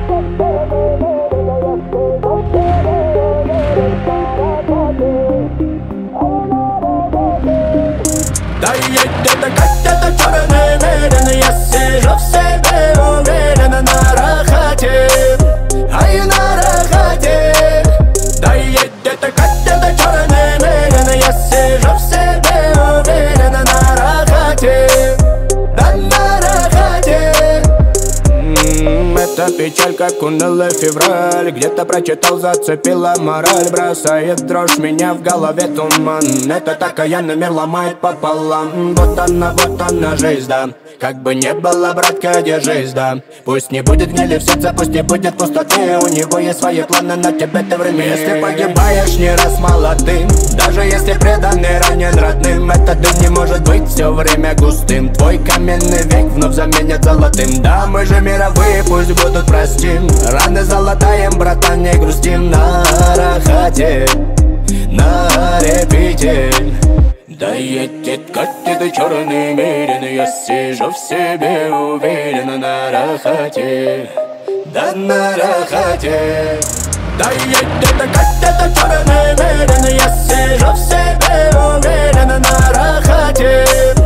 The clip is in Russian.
Да едет как-то черный мерин, я сижу в себе уверенно на рахате, ай на рахате. Да едет как-то черный мерин, я сижу в себе уверенно на рахате, да на рахате. Это печаль, как унылый февраль. Где-то прочитал, зацепила мораль. Бросает дрожь, меня в голове туман. Это такая мир ломает пополам. Вот она жизнь, да. Как бы не было, братка, держись, да. Пусть не будет гнили в сердце, пусть не будет пустоты. У него есть свои планы, на тебе ты время. Если погибаешь не раз молодым, даже если преданный ранен родным, этот дым не может быть все время густым. Твой каменный век вновь заменят золотым. Да, мы же мировые, пусть будут простим. Раны золотаем, братан, не грустим. На рахате, на репите. Да едет как-то черный мерин, я сижу в себе уверенно на рахате, да на рахате. Да едет как-то черный мерин, я сижу в себе уверенно на рахате.